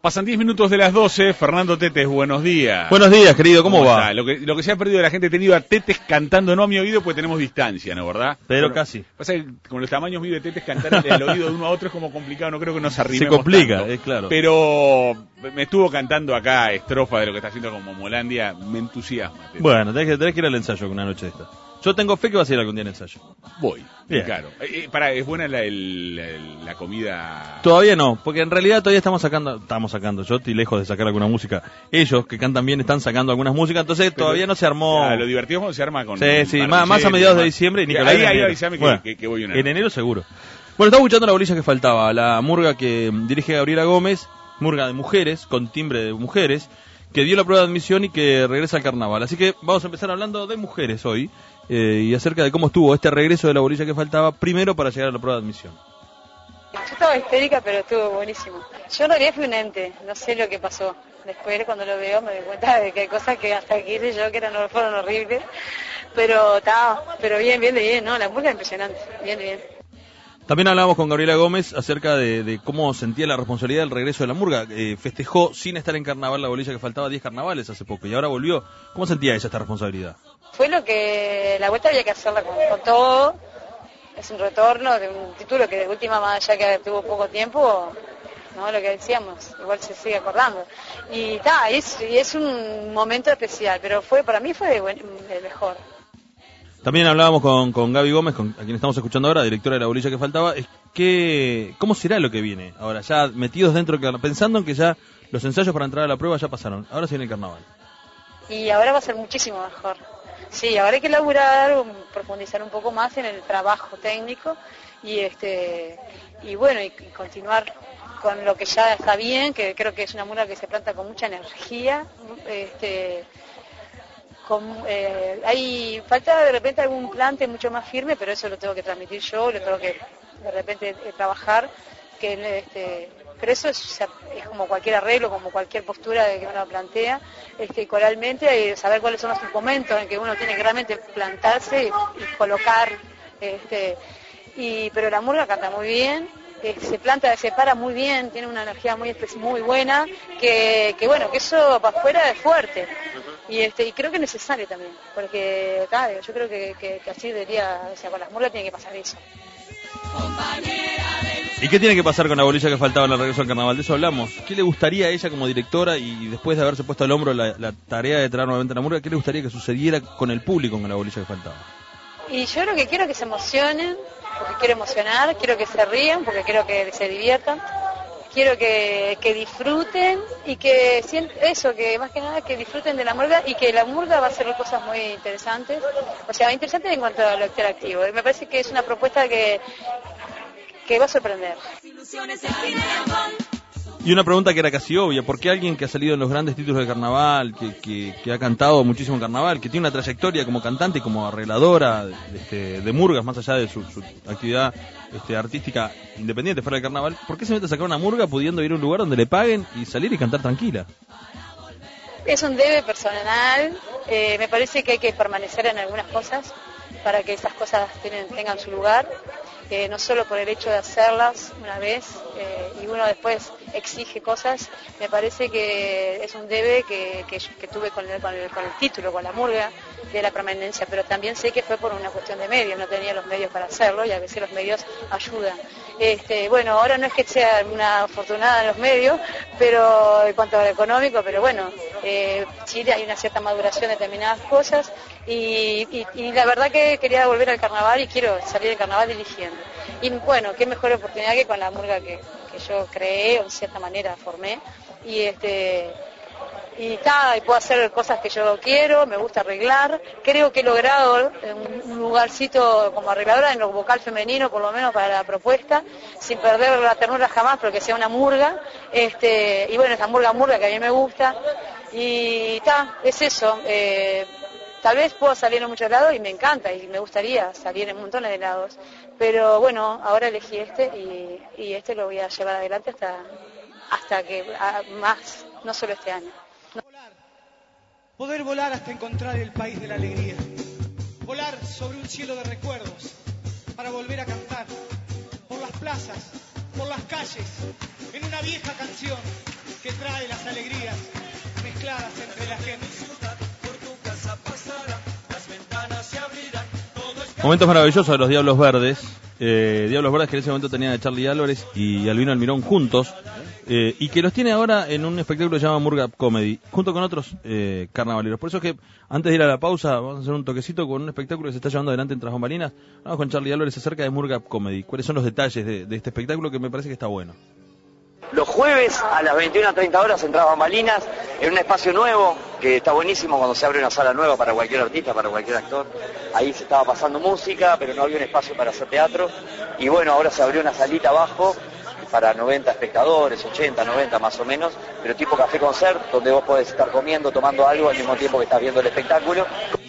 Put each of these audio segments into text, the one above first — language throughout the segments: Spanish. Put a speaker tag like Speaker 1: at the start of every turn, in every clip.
Speaker 1: Pasan 10 minutos de las 12. Fernando Tetes, buenos días.
Speaker 2: Buenos días, querido, ¿cómo va?
Speaker 1: Está? Lo que se ha perdido de la gente, he tenido a Tetes cantando, no a mi oído, porque tenemos distancia, ¿no? ¿Verdad?
Speaker 2: Pero
Speaker 1: bueno,
Speaker 2: casi.
Speaker 1: Pasa que con los tamaños míos de Tetes, cantar al oído de uno a otro es como complicado, no creo que nos arrimemos.
Speaker 2: Se complica,
Speaker 1: tanto.
Speaker 2: claro.
Speaker 1: Pero me estuvo cantando acá estrofa de lo que está haciendo como Molandia, me entusiasma. Tetes.
Speaker 2: Bueno, tenés que ir al ensayo una noche de esta. Yo tengo fe que vas a ir algún día al ensayo.
Speaker 1: Voy,
Speaker 2: bien.
Speaker 1: Claro. ¿Es buena la comida?
Speaker 2: Todavía no, porque en realidad todavía estamos sacando, yo estoy lejos de sacar alguna música. Ellos, que cantan bien, están sacando algunas músicas, entonces pero todavía no se armó.
Speaker 1: Lo divertido es cuando se arma con...
Speaker 2: Sí, más a mediados de diciembre y Nicolás
Speaker 1: ahí avísame
Speaker 2: bueno,
Speaker 1: que voy una.
Speaker 2: En enero seguro. Bueno, estamos escuchando la bolilla que faltaba, la murga que dirige Gabriela Gómez, murga de mujeres, con timbre de mujeres, que dio la prueba de admisión y que regresa al carnaval. Así que vamos a empezar hablando de mujeres hoy. Y acerca de cómo estuvo este regreso de la bolilla que faltaba primero para llegar a la prueba de admisión.
Speaker 3: Yo estaba histérica, pero estuvo buenísimo. Yo en realidad fui un ente, no sé lo que pasó. Después cuando lo veo me doy cuenta de que hay cosas que hasta aquí hice yo que fueron horribles, pero bien, ¿no? La música es impresionante, bien.
Speaker 2: También hablábamos con Gabriela Gómez acerca de cómo sentía la responsabilidad del regreso de la murga. Festejó sin estar en carnaval la bolilla que faltaba 10 carnavales hace poco y ahora volvió. ¿Cómo sentía ella esta responsabilidad?
Speaker 3: Fue la vuelta había que hacerla con todo. Es un retorno de un título que de última, más allá que tuvo poco tiempo, no, lo que decíamos, igual se sigue acordando. Y es un momento especial, pero para mí fue el mejor.
Speaker 2: También hablábamos con Gaby Gómez, a quien estamos escuchando ahora, directora de la bolilla que faltaba, ¿cómo será lo que viene? Ahora, ya metidos dentro del carnaval, pensando en que ya los ensayos para entrar a la prueba ya pasaron, ahora se viene el carnaval.
Speaker 3: Y ahora va a ser muchísimo mejor. Sí, ahora hay que laburar, profundizar un poco más en el trabajo técnico y bueno, y continuar con lo que ya está bien, que creo que es una murga que se planta con mucha energía. Hay falta de repente algún plante mucho más firme, pero eso lo tengo que transmitir yo, lo tengo que de repente trabajar, pero eso es como cualquier arreglo, como cualquier postura que uno plantea, coralmente, saber cuáles son los momentos en que uno tiene que realmente plantarse y colocar, pero la murga canta muy bien, se para muy bien, tiene una energía muy buena, que eso para afuera es fuerte. Y creo que es necesario también, porque yo creo que así debería, con las murgas tiene que pasar eso.
Speaker 2: ¿Y qué tiene que pasar con la bolilla que faltaba en el regreso al carnaval? De eso hablamos. ¿Qué le gustaría a ella como directora y después de haberse puesto al hombro la tarea de traer nuevamente a la murga, qué le gustaría que sucediera con el público con la bolilla que faltaba?
Speaker 3: Y yo lo que quiero es que se emocionen, porque quiero emocionar, quiero que se rían, porque quiero que se diviertan, quiero que disfruten y que más que nada que disfruten de la murga y que la murga va a hacer cosas muy interesantes, interesantes en cuanto a lo interactivo. Me parece que es una propuesta que va a sorprender.
Speaker 2: Y una pregunta que era casi obvia, ¿por qué alguien que ha salido en los grandes títulos del carnaval, que ha cantado muchísimo en carnaval, que tiene una trayectoria como cantante y como arregladora de murgas, más allá de su actividad artística independiente fuera del carnaval, ¿por qué se mete a sacar una murga pudiendo ir a un lugar donde le paguen y salir y cantar tranquila?
Speaker 3: Es un debe personal, me parece que hay que permanecer en algunas cosas para que esas cosas tengan su lugar. No solo por el hecho de hacerlas una vez y uno después exige cosas, me parece que es un debe que tuve con el título, con la murga, de la permanencia, pero también sé que fue por una cuestión de medios, no tenía los medios para hacerlo y a veces los medios ayudan. Ahora no es que sea una afortunada en los medios, pero en cuanto a lo económico, pero Chile hay una cierta maduración de determinadas cosas y la verdad que quería volver al carnaval y quiero salir del carnaval dirigiendo. Y bueno, qué mejor oportunidad que con la murga que yo creé o de cierta manera formé y puedo hacer cosas que yo quiero, me gusta arreglar, creo que he logrado un lugarcito como arregladora en lo vocal femenino, por lo menos para la propuesta, sin perder la ternura jamás, pero que sea una murga, esa murga que a mí me gusta, y es eso. Tal vez puedo salir en muchos lados y me encanta y me gustaría salir en montones de lados, pero ahora elegí y lo voy a llevar adelante hasta que más, no solo este año.
Speaker 4: Poder volar hasta encontrar el país de la alegría, volar sobre un cielo de recuerdos para volver a cantar por las plazas, por las calles, en una vieja canción que trae las alegrías mezcladas entre la gente.
Speaker 2: Momentos maravillosos de los Diablos Verdes. Diablos Verdes que en ese momento tenían a Charly Álvarez y Albino Almirón juntos. Y que los tiene ahora en un espectáculo que se llama Murga Comedy, junto con otros carnavaleros. Por eso es que, antes de ir a la pausa, vamos a hacer un toquecito con un espectáculo que se está llevando adelante en Tras Bambalinas. Vamos con Charly Álvarez acerca de Murga Comedy. ¿Cuáles son los detalles de este espectáculo que me parece que está bueno?
Speaker 5: Los jueves a las 21:30 en Tras Bambalinas, en un espacio nuevo, que está buenísimo cuando se abre una sala nueva para cualquier artista, para cualquier actor. Ahí se estaba pasando música, pero no había un espacio para hacer teatro. Y bueno, ahora se abrió una salita abajo para 90 espectadores, 80, 90 más o menos, pero tipo café concert, donde vos podés estar comiendo, tomando algo al mismo tiempo que estás viendo el espectáculo.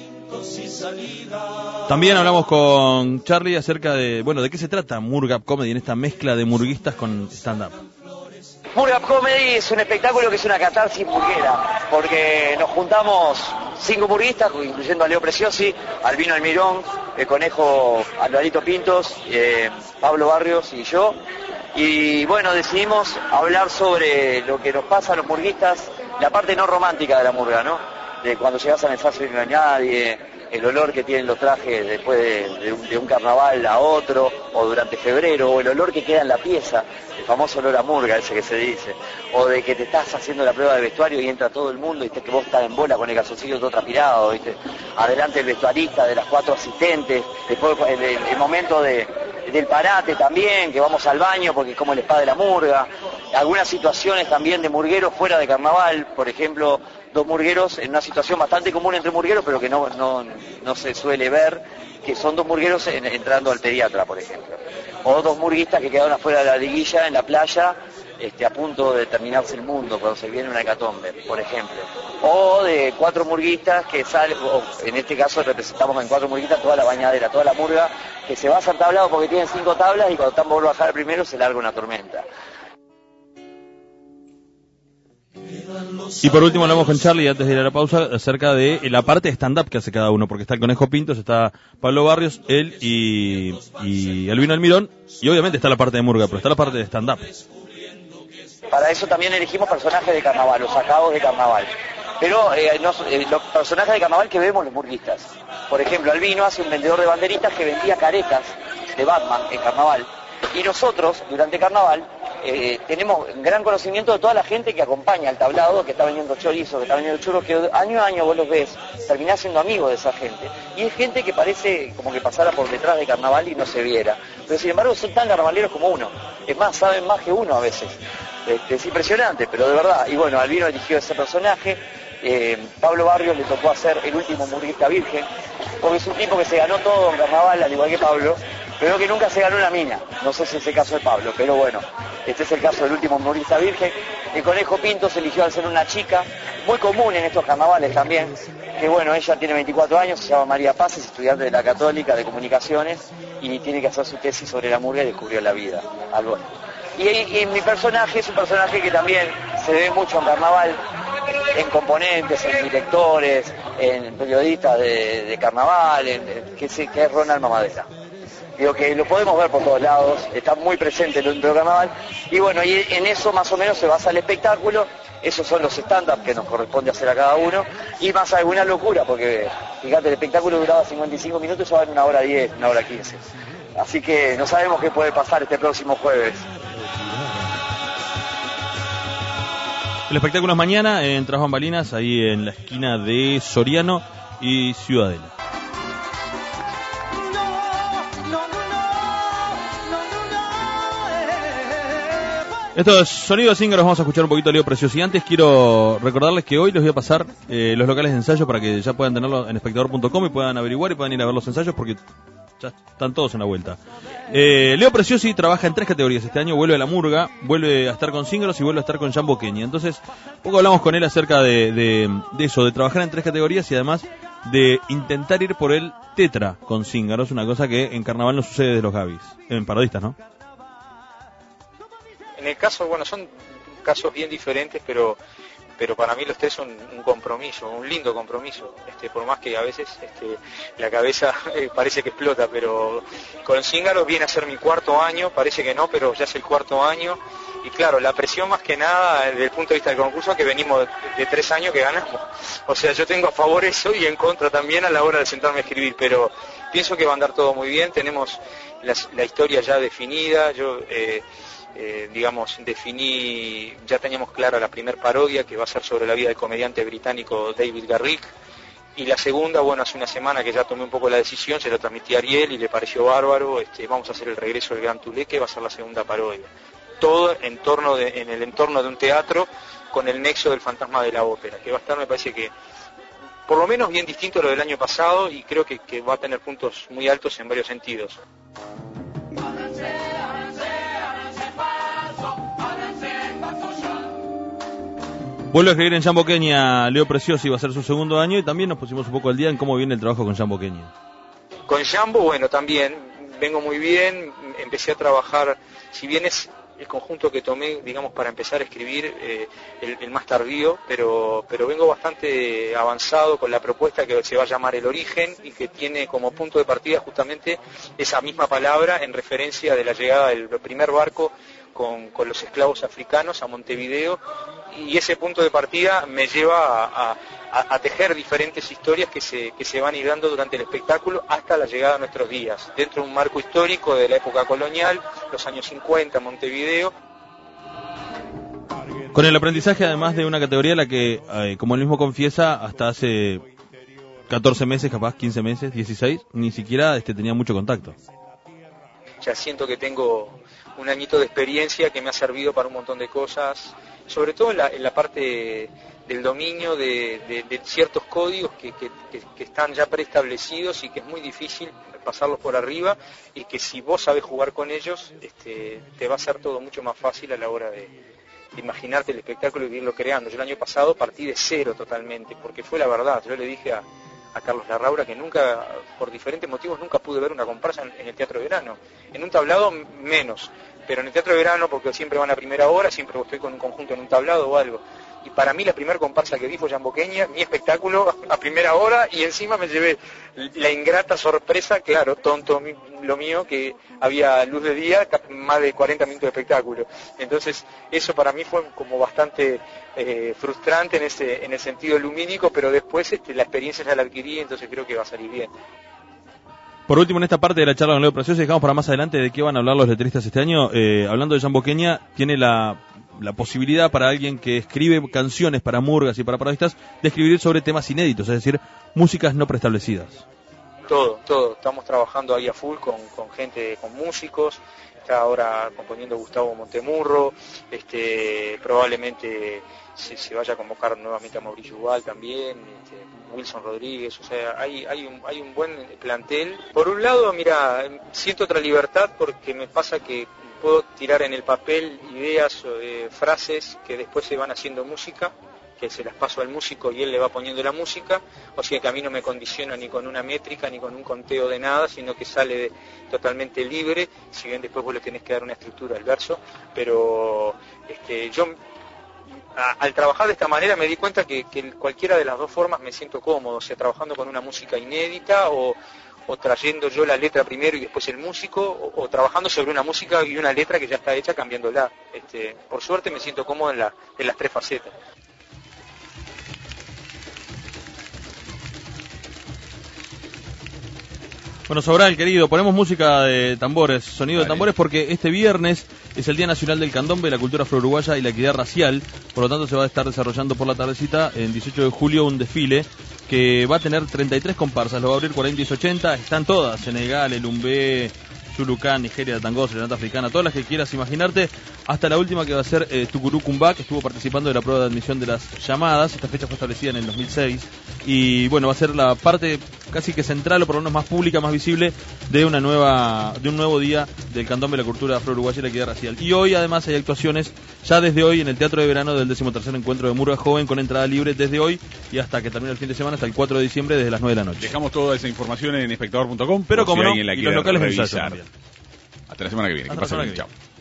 Speaker 2: También hablamos con Charly acerca de, bueno, de qué se trata Murga Comedy en esta mezcla de murguistas con stand-up.
Speaker 5: Murga Comedy es un espectáculo que es una catarsis murguera, porque nos juntamos 5 murguistas, incluyendo a Leo Preciosi, Albino Almirón, el Conejo Alvarito Pintos, Pablo Barrios y yo. Y bueno, decidimos hablar sobre lo que nos pasa a los murguistas, la parte no romántica de la murga, ¿no? De cuando llegas al ensayo y no hay nadie, el olor que tienen los trajes después de un carnaval a otro, o durante febrero, o el olor que queda en la pieza, el famoso olor a murga ese que se dice, o de que te estás haciendo la prueba de vestuario y entra todo el mundo y que vos estás en bola con el calzoncillo todo transpirado, ¿viste? Adelante el vestuarista, de las 4 asistentes, después el momento del parate también, que vamos al baño porque es como el spa de la murga, algunas situaciones también de murgueros fuera de carnaval, por ejemplo, 2 murgueros en una situación bastante común entre murgueros, pero que no se suele ver, que son 2 murgueros entrando al pediatra, por ejemplo, o 2 murguistas que quedaron afuera de la liguilla en la playa, a punto de terminarse el mundo cuando se viene una hecatombe, por ejemplo, o de 4 murguistas que salen, o en este caso representamos en 4 murguistas toda la bañadera, toda la murga que se va a hacer tablado porque tienen 5 tablas y cuando están por bajar el primero se larga una tormenta.
Speaker 2: Y por último hablamos con Charly antes de ir a la pausa acerca de la parte de stand-up que hace cada uno, porque está el Conejo Pintos, está Pablo Barrios, él y Albino Almirón, y obviamente está la parte de murga, pero está la parte de stand-up.
Speaker 5: Para eso también elegimos personajes de carnaval, los sacados de carnaval. Pero los personajes de carnaval que vemos los murguistas. Por ejemplo, Albino hace un vendedor de banderitas que vendía caretas de Batman en carnaval. Y nosotros, durante carnaval, tenemos gran conocimiento de toda la gente que acompaña al tablado, que está vendiendo chorizo, que está vendiendo churros, que año a año vos los ves, terminás siendo amigos de esa gente. Y es gente que parece como que pasara por detrás de carnaval y no se viera. Pero sin embargo son tan carnavaleros como uno. Es más, saben más que uno a veces. Es impresionante, pero de verdad. Y bueno, Albino eligió ese personaje. Pablo Barrios le tocó hacer el último murguista virgen, porque es un tipo que se ganó todo en carnaval, al igual que Pablo, pero que nunca se ganó una mina. No sé si es el caso de Pablo, pero bueno, este es el caso del último murguista virgen. El Conejo Pinto se eligió al ser una chica, muy común en estos carnavales también, que bueno, ella tiene 24 años, se llama María Paz, es estudiante de la Católica de Comunicaciones y tiene que hacer su tesis sobre la murga y descubrió la vida, algo. Y mi personaje es un personaje que también se ve mucho en carnaval, en componentes, en directores, en periodistas de carnaval, que es Ronald Mamadera. Digo que lo podemos ver por todos lados, está muy presente dentro del carnaval, y bueno, y en eso más o menos se basa el espectáculo. Esos son los stand-up que nos corresponde hacer a cada uno, y más alguna locura, porque fíjate, el espectáculo duraba 55 minutos, ya va en 1h10, 1h15. Así que no sabemos qué puede pasar este próximo jueves.
Speaker 2: El espectáculo es mañana en Tras Bambalinas, ahí en la esquina de Soriano y Ciudadela. Esto es Sonido Zíngaros, vamos a escuchar un poquito a Leo Preciosi. Antes quiero recordarles que hoy les voy a pasar los locales de ensayo para que ya puedan tenerlo en espectador.com y puedan averiguar y puedan ir a ver los ensayos porque ya están todos en la vuelta. Leo Preciosi trabaja en 3 categorías. Este año vuelve a la murga, vuelve a estar con Zíngaros y vuelve a estar con Jambo Kenia. Entonces, poco hablamos con él acerca de eso, de trabajar en 3 categorías y además de intentar ir por el tetra con Zíngaros, una cosa que en carnaval no sucede de los Gavis, en parodistas, ¿no?
Speaker 6: En el caso, bueno, son casos bien diferentes, pero pero para mí los tres son un compromiso, un lindo compromiso, por más que a veces la cabeza parece que explota, pero con Zíngaro viene a ser mi 4º año, parece que no, pero ya es el 4º año, y claro, la presión más que nada desde el punto de vista del concurso, que venimos de 3 años que ganamos, o sea, yo tengo a favor eso y en contra también a la hora de sentarme a escribir, pero pienso que va a andar todo muy bien, tenemos la historia ya definida, yo ya teníamos clara la primer parodia, que va a ser sobre la vida del comediante británico David Garrick, y la segunda, bueno, hace una semana que ya tomé un poco la decisión, se la transmití a Ariel y le pareció bárbaro, vamos a hacer el regreso del Gran Tulé, que va a ser la segunda parodia. Todo en el entorno de un teatro, con el nexo del fantasma de la ópera, que va a estar, me parece que, por lo menos bien distinto a lo del año pasado, y creo que va a tener puntos muy altos en varios sentidos.
Speaker 2: Vuelve a escribir en Jamboqueña Leo Preciosi, va a ser su 2º año, y también nos pusimos un poco al día en cómo viene el trabajo con Jamboqueña.
Speaker 6: Con Jambo, bueno, también vengo muy bien, empecé a trabajar, si bien es el conjunto que tomé, digamos, para empezar a escribir, el más tardío, pero vengo bastante avanzado con la propuesta que se va a llamar El Origen, y que tiene como punto de partida justamente esa misma palabra en referencia de la llegada del primer barco con los esclavos africanos a Montevideo, y ese punto de partida me lleva a tejer diferentes historias que se van ir dando durante el espectáculo hasta la llegada a nuestros días, dentro de un marco histórico de la época colonial, los años 50, Montevideo.
Speaker 2: Con el aprendizaje, además de una categoría en la que, como él mismo confiesa, hasta hace 14 meses, capaz 15 meses, 16, ni siquiera tenía mucho contacto.
Speaker 6: Ya siento que tengo un añito de experiencia que me ha servido para un montón de cosas, sobre todo en la parte del dominio de ciertos códigos que están ya preestablecidos y que es muy difícil pasarlos por arriba, y que si vos sabés jugar con ellos, te va a ser todo mucho más fácil a la hora de imaginarte el espectáculo y irlo creando. Yo el año pasado partí de cero totalmente, porque fue la verdad. Yo le dije a Carlos Larraura que nunca, por diferentes motivos, nunca pude ver una comparsa en el Teatro de Verano. En un tablado menos, pero en el Teatro de Verano, porque siempre van a primera hora, siempre estoy con un conjunto en un tablado o algo. Y para mí la primera comparsa que vi fue Jamboqueña, mi espectáculo a primera hora, y encima me llevé la ingrata sorpresa, claro, tonto lo mío, que había luz de día, más de 40 minutos de espectáculo. Entonces eso para mí fue como bastante frustrante en el sentido lumínico, pero después la experiencia ya la adquirí, entonces creo que va a salir bien.
Speaker 2: Por último, en esta parte de la charla con Leo Preciosi, dejamos para más adelante de qué van a hablar los letristas este año. Hablando de Jamboqueña, tiene la posibilidad para alguien que escribe canciones para murgas y para parodistas de escribir sobre temas inéditos, es decir, músicas no preestablecidas.
Speaker 6: Todo. Estamos trabajando ahí a full con gente, con músicos. Está ahora componiendo Gustavo Montemurro. Probablemente se vaya a convocar nuevamente a Mauricio Ubal también, Wilson Rodríguez. O sea, hay un buen plantel. Por un lado, mira, siento otra libertad porque me pasa que puedo tirar en el papel ideas o frases que después se van haciendo música, que se las paso al músico y él le va poniendo la música, o sea que a mí no me condiciona ni con una métrica ni con un conteo de nada, sino que sale totalmente libre, si bien después vos le tenés que dar una estructura al verso, pero yo al trabajar de esta manera me di cuenta que cualquiera de las dos formas me siento cómodo, o sea, trabajando con una música inédita o trayendo yo la letra primero y después el músico, o trabajando sobre una música y una letra que ya está hecha cambiándola. Por suerte me siento cómodo en las tres facetas.
Speaker 2: Bueno, Sobral, querido, ponemos música de tambores, sonido de tambores, porque este viernes es el Día Nacional del Candombe, la cultura afro-uruguaya y la equidad racial. Por lo tanto, se va a estar desarrollando por la tardecita, en 18 de julio, un desfile que va a tener 33 comparsas. Lo va a abrir 40-80, están todas: Senegal, El Umbé, Chulucán, Nigeria, Tango, Serenata Africana, todas las que quieras imaginarte, hasta la última que va a ser Tucurú Cumbá, que estuvo participando de la prueba de admisión de las llamadas. Esta fecha fue establecida en el 2006 y bueno, va a ser la parte casi que central, o por lo menos más pública, más visible de un nuevo día del candombe, la cultura afro-uruguaya y la equidad racial. Y hoy además hay actuaciones ya desde hoy en el Teatro de Verano del 13º Encuentro de Murga Joven, con entrada libre desde hoy y hasta que termine el fin de semana, hasta el 4 de diciembre, desde las 9 de la noche.
Speaker 1: Dejamos toda esa información en espectador.com,
Speaker 2: pero como no, y los locales de ensayo también.
Speaker 1: Hasta la semana que viene.
Speaker 2: Hasta la semana que viene.
Speaker 1: Chao.